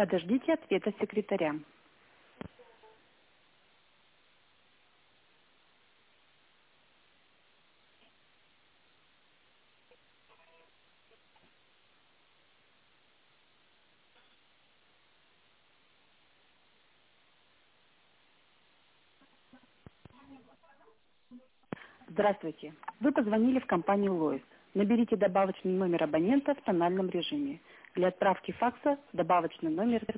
Подождите ответа секретаря. Здравствуйте. Вы позвонили в компанию Лоис. Наберите добавочный номер абонента в тональном режиме. Для отправки факса добавочный номер